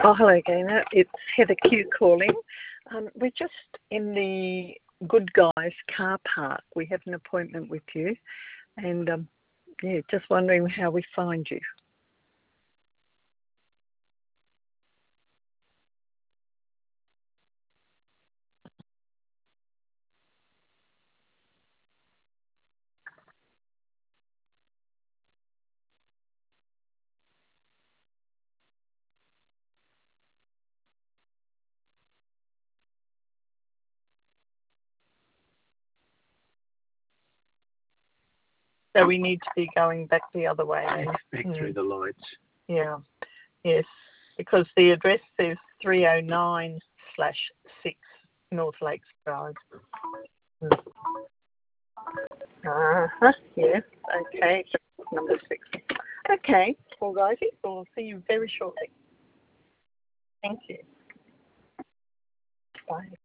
Oh, hello, Gaynor. It's Heather Q calling. We're just in the Good Guys car park. We have an appointment with you, and just wondering how we find you. So we need to be going back the other way. Back through the lights. Yeah. Yes. Because the address says 309/6 North Lakes Drive. Yes. Okay. Number 6. Okay. All righty. We'll see you very shortly. Thank you. Bye.